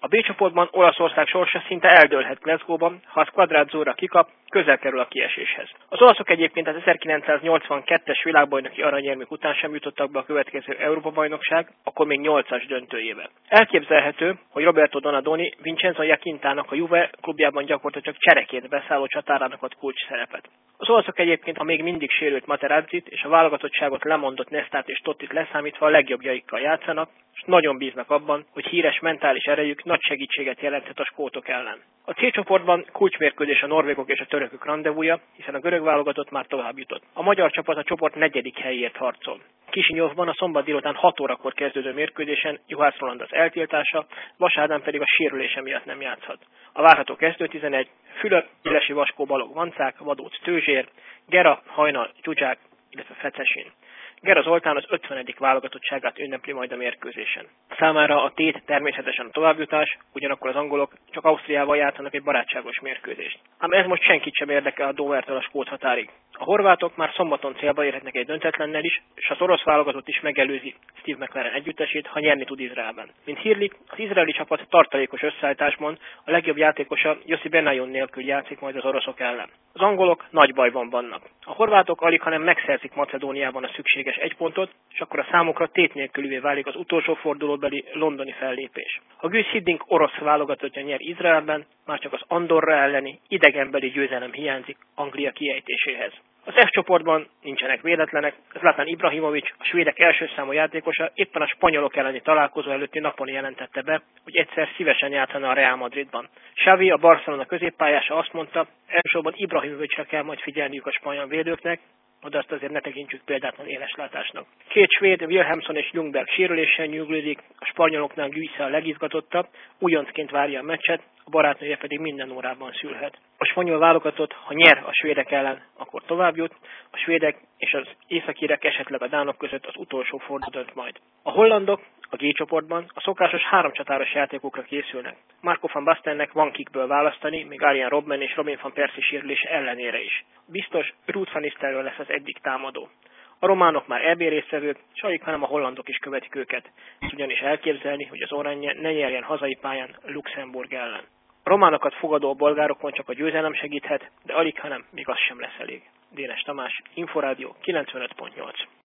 A B csoportban Olaszország sorsa szinte eldőlhet Glasgow-ban, ha a Squadra Azzurra közel kerül a kieséshez. Az olaszok egyébként az 1982-es világbajnoki aranyérmük után sem jutottak be a következő Európa-bajnokság, akkor még 8-as döntőjébe. Elképzelhető, hogy Roberto Donadoni Vincenzo Iaquintának a Juve klubjában gyakorlatilag csak csereként beszálló csatárának ad kulcs szerepet. Az olaszok egyébként a még mindig sérült Materazzit és a válogatottságot lemondott Nestát és Tottit leszámítva a legjobbjaikkal játszanak, és nagyon bíznak abban, hogy híres mentális erejük nagy segítséget jelenthet a skótok ellen. A C csoportban kulcsmérkőzés a norvégok és a törökök randevúja, hiszen a görög válogatott már tovább jutott. A magyar csapat a csoport 4. helyért harcol. Kisinyovban a szombat délután 6 órakor kezdődő mérkőzésen Juhász Roland az eltiltása, Vas Ádám pedig a sérülése miatt nem játszhat. A várható kezdő 11 Fülöp, Élesi Vaskó, Balog Vancák, Vadóc Tőzsér, Gera, Hajnal, Gyugyák, illetve Fecesin. Gera Zoltán az 50. válogatottságát ünnepli majd a mérkőzésen. Számára a tét természetesen a továbbjutás, ugyanakkor az angolok csak Ausztriával játszanak egy barátságos mérkőzést. Ám ez most senkit sem érdekel a Dovertől a skót határig. A horvátok már szombaton célba érhetnek egy döntetlennel is, és az orosz válogatott is megelőzi Steve McLaren együttesét, ha nyerni tud Izraelben. Mint hírlik, az izraeli csapat tartalékos összeállításban a legjobb játékosa Yossi Benayoun nélkül játszik majd az oroszok ellen. Az angolok nagy bajban vannak. A horvátok alig, hanem megszerzik Macedóniában a szükséges 1 pontot, és akkor a számukra tét nélkülűvé válik az utolsó fordulóbeli londoni fellépés. Ha Guus Hiddink orosz válogatottja nyer Izraelben, már csak az Andorra elleni idegenbeli győzelem hiányzik Anglia kiejtéséhez. Az F csoportban nincsenek véletlenek, Zlatan Ibrahimović, a svédek első számú játékosa éppen a spanyolok elleni találkozó előtti napon jelentette be, hogy egyszer szívesen játszana a Real Madridban. Xavi, a Barcelona középpályása azt mondta, elsősorban Ibrahimovićra kell majd figyelniük a spanyol védőknek, de azt azért ne tekintsük példátlan éleslátásnak. 2 svéd, Wilhelmsson és Ljungberg sérüléssel nyűglődik, a spanyoloknál Guiza a legizgatottabb, újoncként várja a meccset, a barátnője pedig minden órában szülhet. A spanyol válogatott, ha nyer a svédek ellen, akkor tovább jut, a svédek és az északírek esetleg a dánok között az utolsó forduló dönt majd. A hollandok a G csoportban a szokásos 3 csatáros játékokra készülnek. Marco van Bastennek van kikből választani, még Arjen Robben és Robin van Persie sérülése ellenére is. Biztos Ruud van Nistelrooy lesz az egyik támadó. A románok már EB résztvevők, s alig, hanem a hollandok is követik őket. Ezt ugyanis elképzelni, hogy az Orange ne nyerjen hazai pályán Luxemburg ellen. A románokat fogadó bolgárokon csak a győzelem segíthet, de alig, hanem még az sem lesz elég. Dénes Tamás, Inforádió 95.8.